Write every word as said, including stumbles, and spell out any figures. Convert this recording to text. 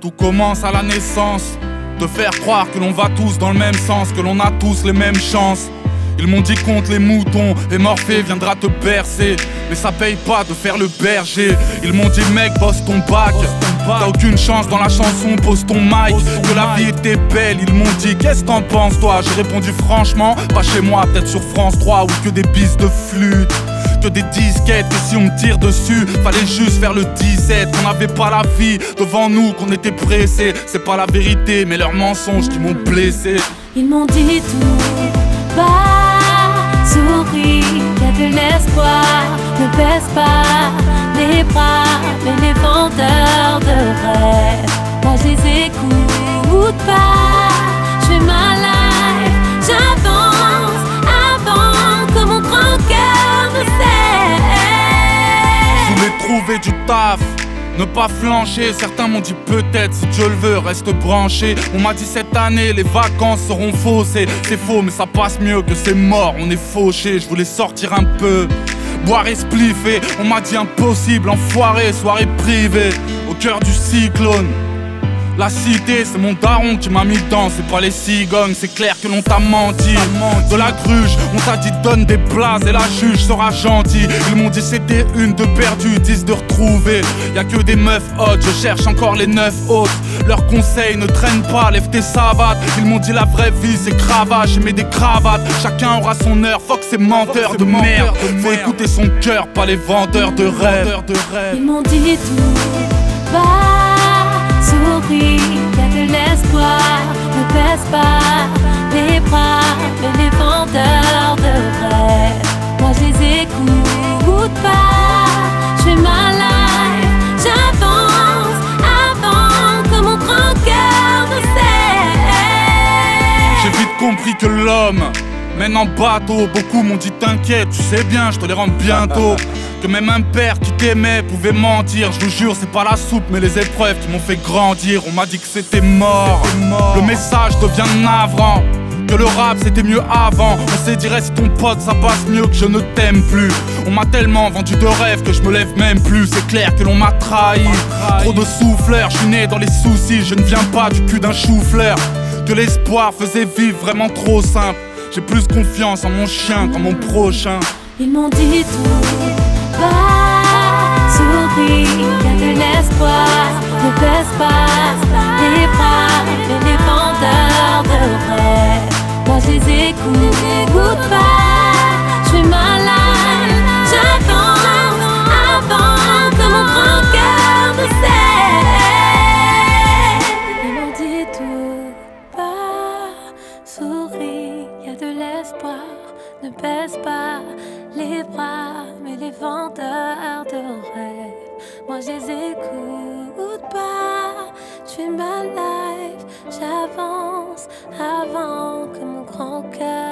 Tout commence à la naissance. Te faire croire que l'on va tous dans le même sens, que l'on a tous les mêmes chances. Ils m'ont dit compte les moutons et Morphée viendra te bercer. Mais ça paye pas de faire le berger. Ils m'ont dit mec bosse ton bac, t'as aucune chance dans la chanson, pose ton mic. Que la vie était belle, ils m'ont dit qu'est-ce que t'en penses toi. J'ai répondu franchement, pas chez moi, peut-être sur France trois. Ou que des bises de flûte, que des disquettes, que si on me tire dessus, fallait juste faire le dix-sept. Qu'on n'avait pas la vie devant nous, qu'on était pressés. C'est pas la vérité, mais leurs mensonges qui m'ont blessé. Ils m'ont dit tout bas, souris, y'a de l'espoir. Ne baisse pas les bras, mais les vendeurs de rêves, moi je les écoute pas. Je fais ma life, j'avance avant que mon grand cœur ne cesse. Je voulais trouver du taf, ne pas flancher. Certains m'ont dit peut-être si Dieu le veut reste branché. On m'a dit cette année les vacances seront faussées. C'est faux mais ça passe mieux que c'est mort, on est fauché. Je voulais sortir un peu, boire et spliffer. On m'a dit impossible, enfoiré, soirée privée au cœur du cyclone. La cité, c'est mon daron qui m'a mis dedans. C'est pas les cigognes, c'est clair que l'on t'a menti. De la gruge, on t'a dit donne des places et la juge sera gentille. Ils m'ont dit c'était une de perdue, dix de retrouvée. Y'a que des meufs hot, je cherche encore les neuf autres. Leurs conseils ne traînent pas, lève tes savates. Ils m'ont dit la vraie vie c'est cravache, j'ai mis des cravates. Chacun aura son heure, fuck ces menteurs de merde. Faut écouter son cœur, pas les vendeurs de rêves. Ils m'ont dit tout bas, souris, y'a de l'espoir. Ne baisse pas les bras, mais les vendeurs de rêves, moi je les écoute pas. Je fais ma life, j'avance avant que mon grand cœur ne cesse. J'ai vite compris que l'homme mène en bateau. Beaucoup m'ont dit t'inquiète, tu sais bien, je te les rends bientôt. Que même un père qui t'aimait pouvait mentir. Je vous jure, c'est pas la soupe mais les épreuves qui m'ont fait grandir. On m'a dit que c'était mort. Le message devient navrant, que le rap c'était mieux avant. On s'est dit reste ton pote, ça passe mieux que je ne t'aime plus. On m'a tellement vendu de rêves que je me lève même plus. C'est clair que l'on m'a trahi. Trop de souffleurs, je suis né dans les soucis. Je ne viens pas du cul d'un chou-fleur. Que l'espoir faisait vivre vraiment trop simple. J'ai plus confiance en mon chien qu'en mon prochain. Ils m'ont dit tout bas, souris, y'a de l'espoir. Ne baisse pas les bras, mais les vendeurs de rêves, moi je les écoute pas. Je fais ma life, j'avance avant que mon grand cœur ne cesse. Ils m'ont dit tout bas, souris, y'a de l'espoir. Ne baisse pas les bras, mais les vendeurs de rêves, moi je les écoute pas. Je fais ma life, j'avance avant que mon grand cœur